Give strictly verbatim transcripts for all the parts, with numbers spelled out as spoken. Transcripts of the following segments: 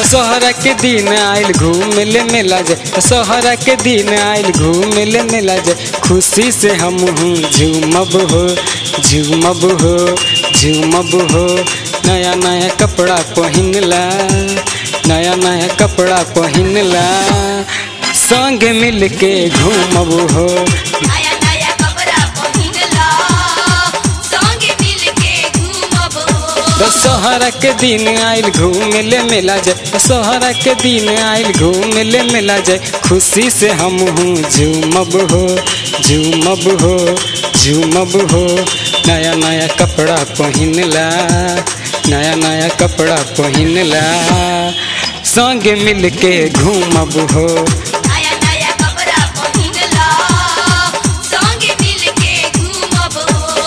दशहरा के दिन आइल घूम ले मेला जाए, दशहरा के दिन आइल घूम ले मेला जाए। खुशी से हम हूँ झूमब हो झूमब हो झूमब हो। नया नया कपड़ा पहिनला नया नया कपड़ा पहिनला संग मिल के घूमब हो। नया नया कपड़ा पहिनला संग मिल के घूमब हो। दशहरा के दिन आइल घूम ले मेला जाए, दशहरा के दिन आइल घूम ले मेला जाए। खुशी से हम हूँ झूमब हो झूमब हो झूमब हो। नया नया कपड़ा पहिनला नया नया कपड़ा पहिनला संग मिल के घूमब हो। नया नया कपड़ा पहिनला संग मिल के घूमब हो।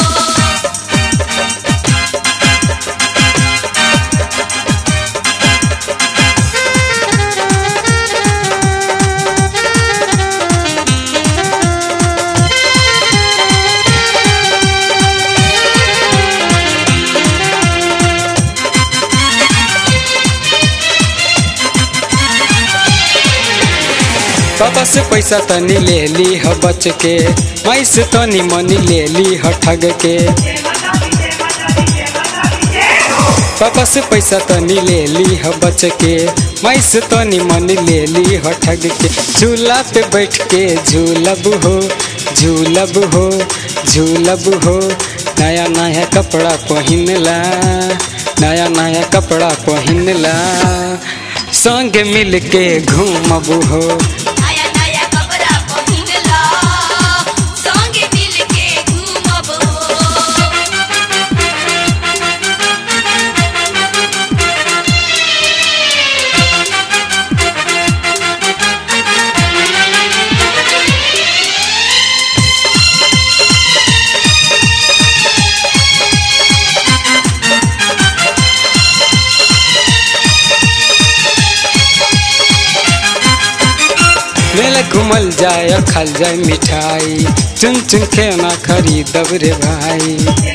पापा से पैसा तनी ले ली ह बच के, माई से तनी मनी ले ली ह ठग के। पापा से पैसा तनी ले ली ह बच के, माई से तनी मनी ले ली ह ठग के। झूला पे बैठ के झूलब हो झूलब हो झूलब हो। नया नया कपड़ा पहिनला नया नया कपड़ा पहिनला संग मिल के घूमब हो। नया नया कपड़ा पहिनला संग मिल के घूमब हो। मेला घूमल जाए खाल जाए मिठाई, चुन चुन खेना खरीदब रे भाई।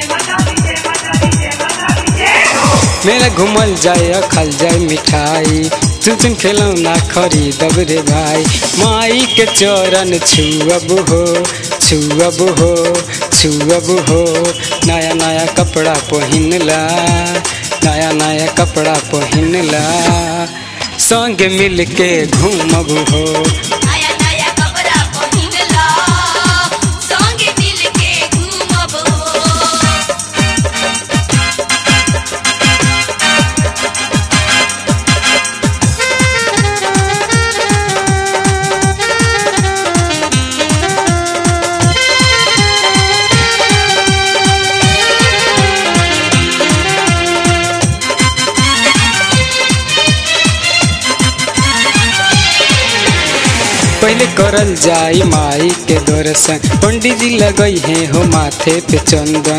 मेला घूमल जाए खाल जाए मिठाई, चुन चुन खिलौना खरीदब रे भाई। माई के चरण छुअब हो छुअब हो छुअब हो। नया नया कपड़ा पहिनला नया नया कपड़ा पहिनला संग मिल के घूमब हो। नया नया कपड़ा पहिनला संग मिल के घूमब हो। पहले करल जाई माई के दर्शन, पंडित जी लगई है हो माथे पे चंदन।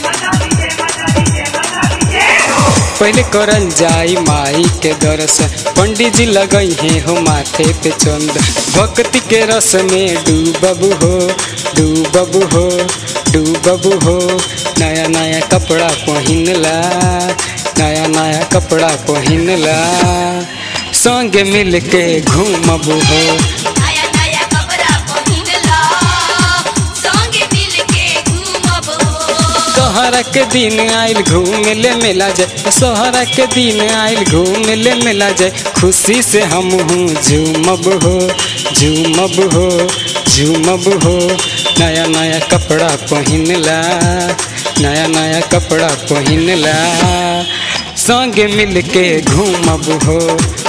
पहले करल जाई माई के दर्शन, पंडित जी लगई है हो माथे पे चंदन। भक्ति के रस में डूबब हो डूबब हो डूबब हो। नया नया कपड़ा पहिनला नया नया कपड़ा पहिनला संग मिल के घूमब हो। नया नया कपड़ा पहिनला संग मिल के घूमब हो। दशहरा के दिन आइल घूम ले मेला जाए, दशहरा के दिन आइल घूम ले मेला जाए। खुशी से हम हूँ झूमब हो झूमब हो झूमब हो। नया नया कपड़ा पहिनला नया नया कपड़ा पहिनला संग मिल के घूमब हो।